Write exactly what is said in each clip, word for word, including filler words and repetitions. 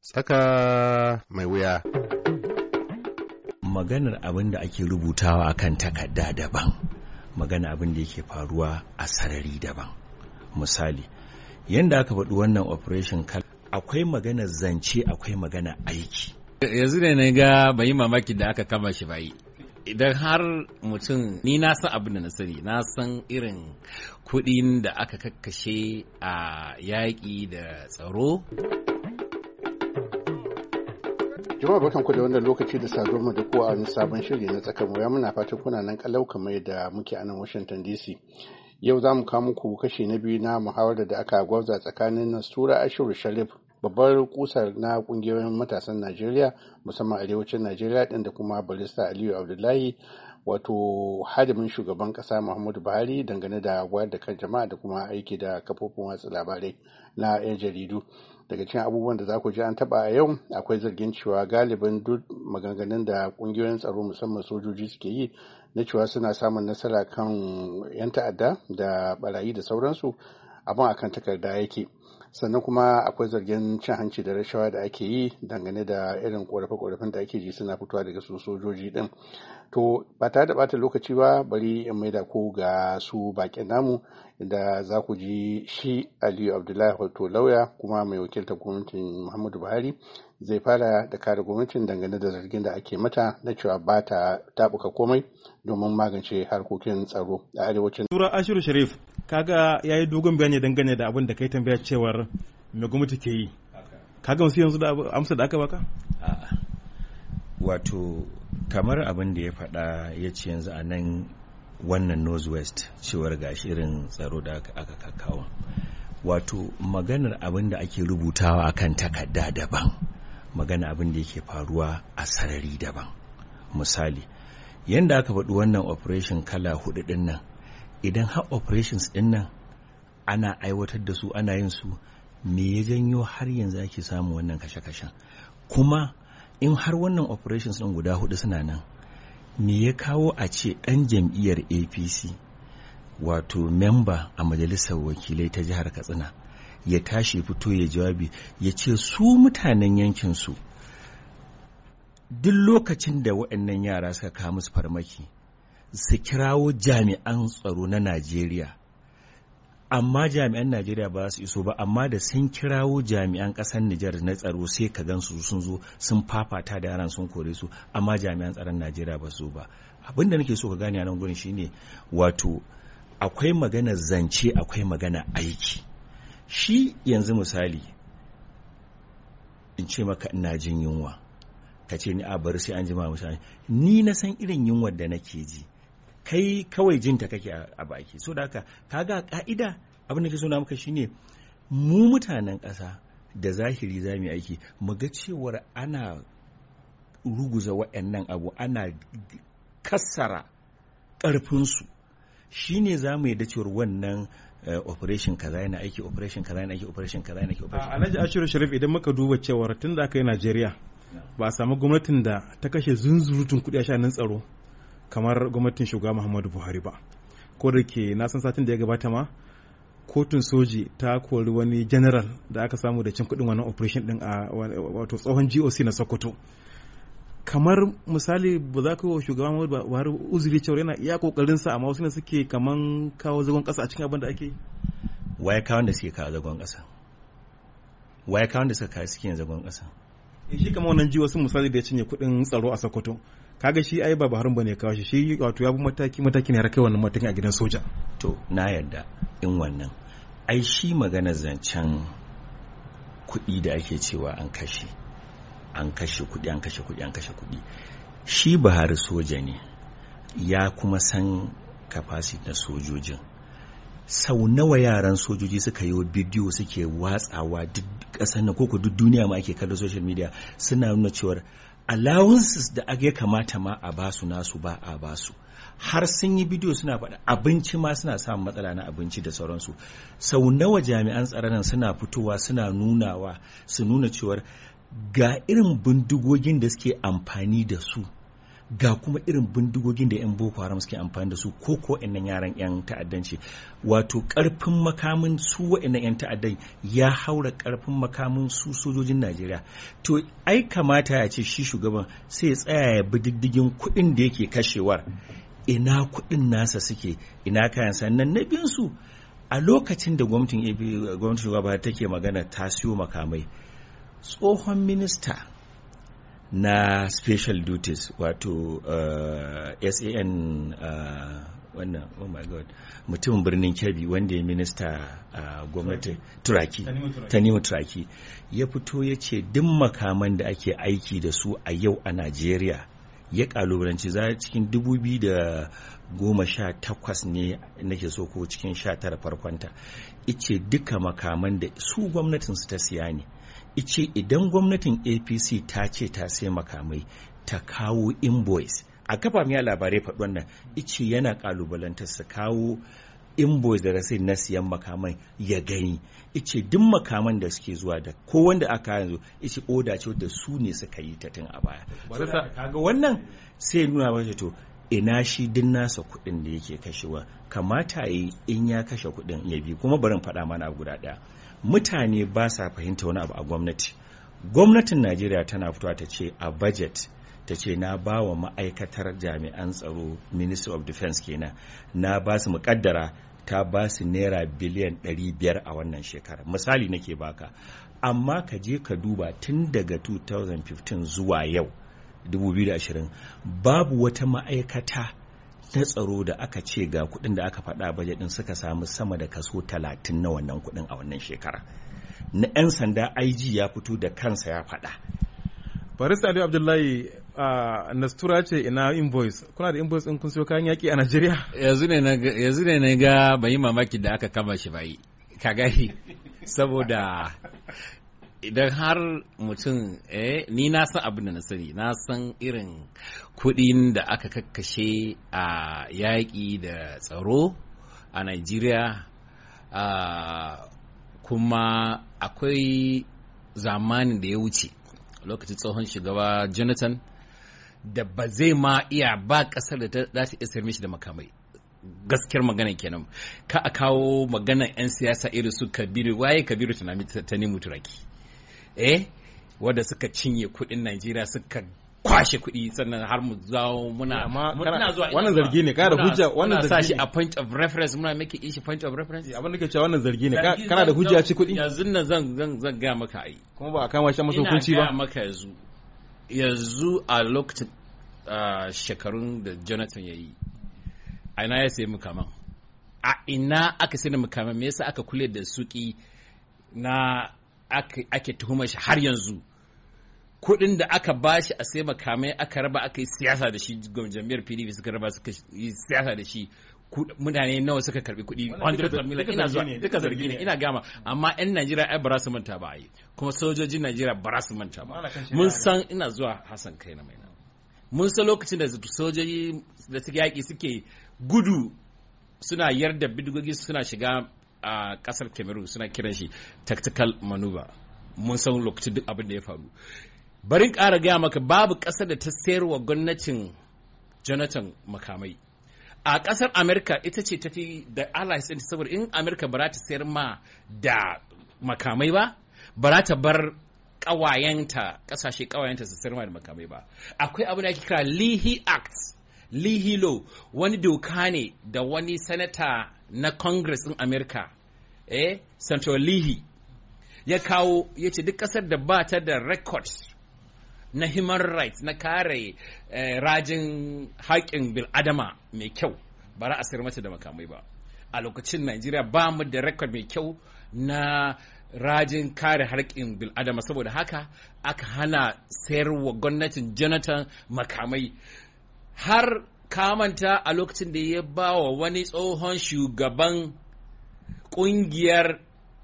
Tsaka mai wuya. Maganar abin da ake rubutawa akan takarda daban, magana abin da yake faruwa a sarari daban. Misali, yanda aka faɗi wannan operation kal akwai magana zance, akwai magana aiki. Yanzu ne na ga bai mamaki da aka kama shi bai. Idan har mutum, ni na san abin da na sani, na san irin kuɗin da aka kakkashe a yaƙi da tsaro. Jama'a barkanku da wannan lokaci da saduwar mu da kowa a wani sabon shiri na tsakan wuya. Muna fatan kuna nan kalau kamar yadda muke a nan Washington D C. Yau za mu kawo muku kashi na biyu na muhawarar da aka gwabza tsakanin Nastura Ashiru Sharif, babbar kusar na kungiyoyin matasan Najeriya musamman arewacin Najeriya din, da kuma Barista Aliyu Abdullahi, wato hadimin shugaban kasa Muhammadu Buhari, dangane da wayar da kan jama'a da kuma aiki da kafofin watsa labarai na 'yan jaridu. Daga cikin abubuwan da za ku ji an taba a yau akwai zargin cewa galibin duk maganganun da kungiyoyin tsaro musamman sojoji suke yi na cewa suna samun nasara kan 'yan ta'adda da barayi da sauransu, abin akan takarda yake. Sannan kuma akwai zargin cin hanci da rashawa da ake yi dangane da irin korafe-korafen da ake ji suna fitowa daga su sojoji din. To ba tare da bata lokaci ba, bari in maida ku ga su bakin namu, da za ku ji shi Aliyu Abdullahi, wato lauya kuma mai wakiltar gwamnatin Muhammadu Buhari, zai fara da kare gwamnatin dangane da zargin da ake mata na cewa ba ta tabuka komai domin magance harkokin tsaro a arewacin. Tura Ashiru Sharif, kaga yayi dogon bayani dangane da abin da kai tambaya cewar me gwamnati ke yi. Kaga wasu yanzu da amsa da aka baka? A'a. Wato kamar abin da ya faɗa, ya ce yanzu a nan wannan Northwest cewar gashi irin tsaro da aka kakawo. Wato maganar abin da ake rubutawa akan takarda daban, magana abin da yake faruwa a sarari daban. Misali, yanda aka faɗi wannan operation kala hudu din nan, idan har operations din nan ana aiwatar da su, ana yin su, me ya janyo har yanzu ake samu wannan kashe-kashen? Kuma in har wannan operations din guda hudu suna nan, me ya kawo a ce ɗan jam'iyyar A P C, wato memba a majalisar wakilai ta jihar Katsina, ya tashi fito ya jawabi ya ce su mutanen yankinsu duk lokacin da waɗannan yara suka kawo musu farmaki su kirawo jami'an tsaro na Najeriya, amma jami'an Najeriya ba su iso ba, amma da sun kirawo jami'an ƙasar Nijar na tsaro sai ka gansu sun zo sun fafata da yaran sun kore su, amma jami'an tsaron Najeriya ba su ba. Abin da nake so ka gane a nan gurin shine, wato akwai magana zance, akwai magana aiki. Shi yanzu misali in ce maka ina jin yunwa, ka ce ni a bar sai an jima misali, ni na san irin yunwar da nake ji, kai kawai jinta kake a baki. So da haka kaga ka'ida abin da ke so na maka shine, mu mutanen ƙasa da zahiri za mu yi aiki mu ga cewar ana ruguza waɗannan abu, ana kassara ƙarfinsu, shine za mu yi da cewar wannan Uh, operation kaza yana aiki, operation kaza yana aiki, operation kaza yana aiki, operation. Alhaji Ashiru Sharif, idan muka duba cewar tun da aka yi Najeriya ba a samu gwamnatin da ta kashe zunzurutun kuɗi a shanin tsaro kamar gwamnatin shugaba Muhammadu Buhari ba. Ko da ke na san satin da ya gabata ma kotun soji ta kori wani general da aka samu da cin kuɗin wannan operation din a wato tsohon G O C na Sokoto. Kamar misali, ba za ka yi wa shugaban Muhammadu Buhari uzuri cewa yana iya kokarin sa, amma wasu ne suke kaman kawo zagon kasa a cikin abin da ake yi. Waye kawon da suke kawo zagon kasa? Waye kawon da suka kawo suke yin zagon kasa? Shi kamar wannan ji wasu misali da ya cinye kuɗin tsaro a Sokoto, kaga shi ai ba Buhari bane ya kawo shi, shi wato ya bi mataki mataki ne har kai wannan matakin a gidan soja. To na yarda in wannan ai shi magana zancen kuɗi da ake cewa an kashe an kashe kuɗi an kashe kuɗi an kashe kuɗi shi Buhari soja ne, ya kuma san capacity na sojojin. Sau nawa yaran sojoji suka yi bidiyo suke watsawa duk ƙasar na koko duk duniya ma ake kallon social media, suna nuna cewar allowances da ake kamata ma a basu nasu ba a basu. Har sun yi bidiyo suna faɗa abinci ma suna samun matsala na abinci da sauransu. Sau nawa jami'an tsaron suna fitowa suna nunawa su nuna cewar ga irin bindigogin da suke amfani da su, ga kuma irin bindigogin da 'yan boko haram suke amfani da su ko ko innan yaran 'yan ta'addanci, wato karfin makamin su wa'annan 'yan ta'addan ya haura karfin makamin su sojojin Najeriya. To ai kamata ya ce shi shugaban sai ya tsaya ya bi diddigin kuɗin da yake kashewar, ina kuɗin nasa suke, ina kayan sannan na biyun su a lokacin da gwamnatin gwamnatin shugaba take magana ta siyo makamai, tsohon minista na special duties wato uh, S A N uh, wannan oh my god mutumin birnin Kebbi wanda ya minista uh, gwamnati Turaki Tanimu Turaki ya fito ya ce duk makaman da ake aiki da su a yau a Najeriya ya kalubalanci za cikin dubu biyu da goma sha takwas ne nake so ko cikin sha tara farkonta, ice duka makaman da su gwamnatin su ta siya ne, ice idan gwamnatin A P C ta ce ta sai makamai ta kawo invoice a kafa miya labarai faɗi wannan, ice yana kalubalantar su kawo invoice da rasid na siyan makamai ya gani, ice duk makaman da suke zuwa da ko wanda aka yanzu ice oda ce da su ne suka yi ta tun a baya. Kaga wannan sai nuna mata to ina shi din nasa kuɗin da yake kashewa, kamata yi in ya kashe kuɗin ya bi. Kuma barin faɗa mana guda ɗaya, mutane ba sa fahimta wani abu a gwamnati. Gwamnatin Najeriya tana fitowa ta ce a budget ta ce na ba wa ma'aikatar jami'an tsaro Ministry of Defense kenan na ba su muƙaddara ta ba su naira biliyan ɗari biyar a wannan shekara, misali nake baka, amma ka je ka duba tun daga two thousand fifteen zuwa yau dubu biyu da ashirin babu wata ma'aikata na tsaro da aka ce ga kuɗin da aka faɗa bajet ɗin suka samu sama da kaso talatin na wannan kuɗin a wannan shekara. Na 'yan sanda I G ya fito da kansa ya faɗa. Barista Aliyu Abdullahi, uh, Nastura ce ina invoice, kuna da invoice ɗin kun siyo kayan yaƙi a Najeriya? Yanzu ne na yanzu ne na ga bai mamaki da aka kama shi bai, ka gani saboda idan har mutum eh ni na san abin da na sani, na san irin kuɗin da aka kakkashe a yaƙi da tsaro a Najeriya, uh, kuma akwai zamanin da ya wuce lokacin tsohon shugaba Jonathan da ba zai ma iya ba ƙasar da ta dace isar mishi da makamai. Gaskiyar magana kenan, ka a kawo maganar 'yan siyasa irin su Kabiru, waye Kabiru Tanimu Turaki, eh wanda suka cinye kuɗin Najeriya suka kwashe kuɗi sannan har mu zawo muna muna zuwa wannan zargi ne, kana da hujja? Wannan zargi ne a point of reference, muna make ishi point of reference. Abin da ke cewa wannan zargi ne, kana da hujja ci kuɗi? Yanzu nan zan zan zan ga maka ai, kuma ba a kama shi masa hukunci ba. Ina ga maka yanzu yanzu a lokacin shekarun da Jonathan yayi, a ina ya sayi mukaman, a ina aka sai da mukaman, me yasa aka kule da suki na ake tuhumar shi har yanzu? Kuɗin da aka bashi a sai makamai aka raba, aka yi siyasa da shi, jami'ar P D P suka raba suka yi siyasa da shi, mutane nawa suka karbi kuɗi hundred million. Ina zuwa duka zargi ne, ina gama, amma 'yan Najeriya ai ba su manta ba ai, kuma sojojin Najeriya ba su manta ba. Mun san, ina zuwa Hassan kai na maina, mun san lokacin da sojoji da suke yaƙi suke gudu suna yarda bidigogi suna shiga a ƙasar Cameroon, suna kiran shi tactical maneuver. Mun san lokacin duk abin da ya faru. Barin ƙara gaya maka, babu ƙasar da ta sayar wa gwamnatin Jonathan makamai. A ƙasar Amerika ita ce tafi da allies ɗin, saboda in Amerika ba za ta sayar ma da makamai ba, ba za ta bar ƙawayenta, ƙasashe ƙawayenta su sayar ma da makamai ba. Akwai abin da ake kira Leahy Act, Leahy Law, wani doka ne da wani sanata na Congress ɗin Amerika, eh, Senator Leahy, ya kawo, ya ce duk ƙasar da ba ta da records na human rights, na kare eh, rajin haƙƙin bil'adama mai kyau, ba za a sayar mata da makamai ba. A lokacin Najeriya ba mu da record mai kyau na rajin kare haƙƙin bil'adama, saboda haka aka hana sayarwa gwamnatin Jonathan makamai. Har kamanta a lokacin da ya ba wa wani tsohon shugaban ƙungiyar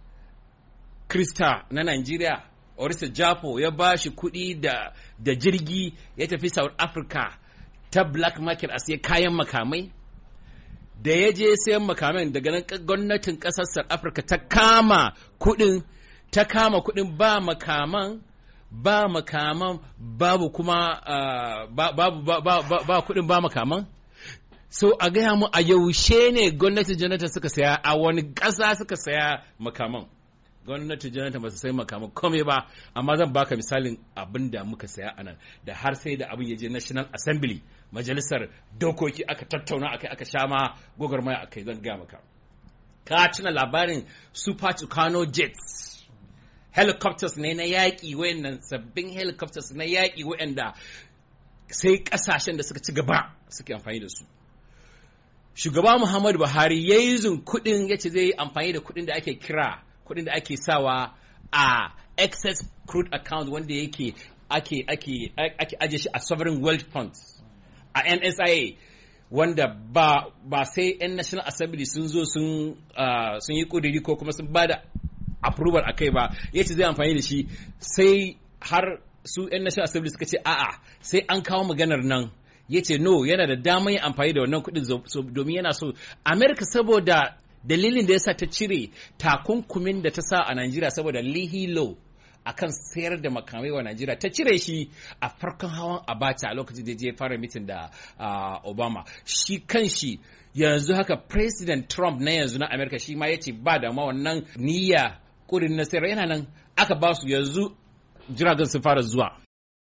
Krista na Najeriya, Orisa Jafo, ya ba shi kuɗi da, da jirgi ya tafi South Africa ta black market a siya kayan makamai. Da ya je sayan makamai, daga nan gwamnatin ƙasar South Africa ta kama kuɗin, ta kama kuɗin ba makaman, ba makaman babu kuma uh, babu ba, ba, ba, ba kuɗin ba makaman. So a gaya mu a yaushe ne gwamnati Jonathan suka saya, a wani ƙasa suka saya makaman. Gwamnati Jonathan ba su sai makaman komai ba, amma zan baka misalin abin da muka saya a nan, da har sai da abin ya je National Assembly, majalisar dokoki aka tattauna akai aka sha ma gwagwarmaya akai, zan gaya maka. Ka tuna labarin Super Tucano jets, helicopters ne na yaƙi, wayannan sabbin helicopters na yaƙi wayanda sai ƙasashen da suka ci gaba suke amfani da su. Shugaba Muhammadu Buhari ya yi zun kuɗin, ya ce zai yi amfani da kuɗin da ake kira, kuɗin da ake sawa a excess crude account wanda yake ake ake ake aje shi a sovereign wealth funds, a N S I A, wanda ba ba sai 'yan National Assembly sun zo sun uh, sun yi ƙudiri ko kuma sun bada approval a kai ba, ya ce zai amfani da shi, sai har su 'yan National Assembly suka ce a'a sai an kawo maganar nan. Ya ce no, yana da damar yin amfani da wannan kuɗin domin yana so Amerika, saboda dalilin da ya sa ta cire takunkumin da ta sa a Najeriya saboda Leahy Law akan sayar da makamai wa Najeriya, ta cire shi a farkon hawan Abacha a lokacin da je fara mitin da uh, Obama. Shi kan shi yanzu haka President Trump na yanzu na Amerika shi ma ya ce ba da ma wannan niyya ƙurin na sayar, yana nan aka ba su, yanzu jiragen sun fara zuwa.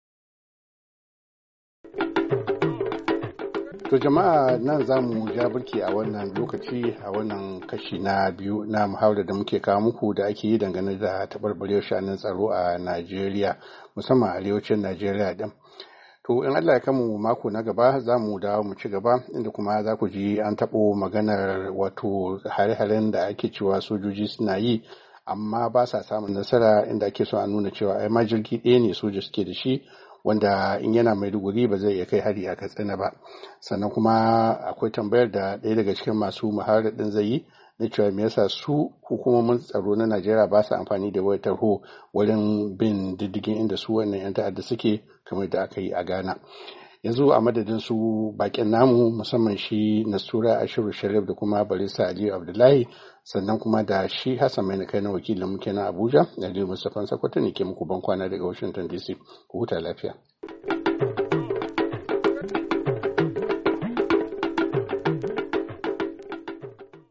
To jama'a, nan za mu ja birki a wannan lokaci, a wannan kashi na biyu na muhawarar da muke kawo muku da ake yi dangane da taɓarɓarewar sha'anin tsaro a Najeriya, musamman a arewacin Najeriya din. To in Allah ya kamu mako na gaba za mu dawo mu ci gaba, inda kuma za ku ji an taɓo maganar wato hare-haren da ake cewa sojoji suna yi amma ba sa samun nasara, inda ake so a nuna cewa ai ma jirgi ɗaya ne soja suke da shi, wanda in yana Maiduguri ba zai iya kai hari a Katsina ba. Sannan kuma akwai tambayar da ɗaya daga cikin masu muhawarar ɗin zai yi na cewa me yasa su hukumomin tsaro na Najeriya ba su amfani da wayar tarho wurin bin diddigin inda su wannan 'yan ta'adda suke, kamar da aka yi a Ghana. Yanzu a madadin su bakin namu, musamman shi Nasura Ashiru Sharif da kuma Barista Aliyu Abdullahi, sannan kuma da shi Hassan Mai kai na wakilin muke na Abuja, Aliyu Mustapha Sakwato ne ke muku ban kwana daga Washington D C. Ku huta lafiya.